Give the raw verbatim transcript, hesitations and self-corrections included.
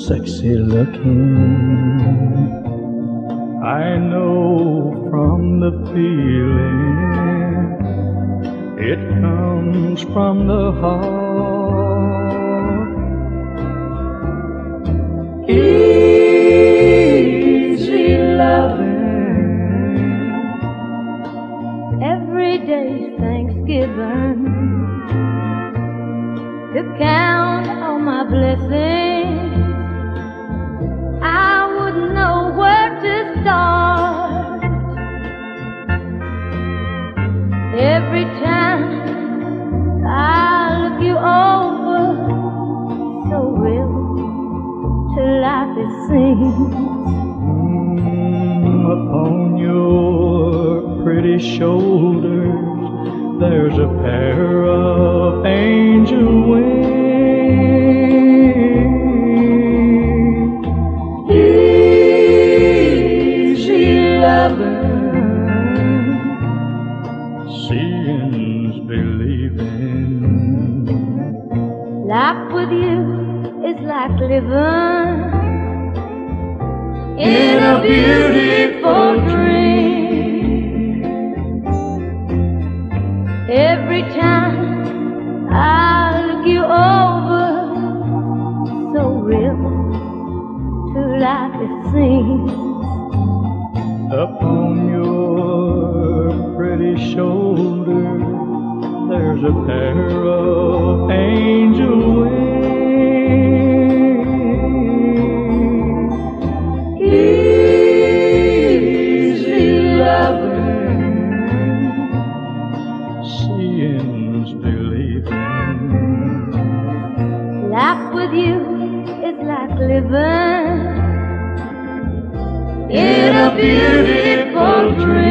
sexy looking. I know from the feeling it comes from the heart. Easy loving, every day's Thanksgiving, to count all my blessings. I wouldn't know where to start. Every time I look you over, so real to life it seems. Mm, upon your pretty shoulders there's a pair of angel wings. Easy loving, seeing's believing. Life with you is like living in a beautiful dream. Every time I look you over, so real to life it seems. Upon your pretty shoulder there's a pair of angel wings. Easy loving, seeing's believing. Life with you is like living in a beautiful dream.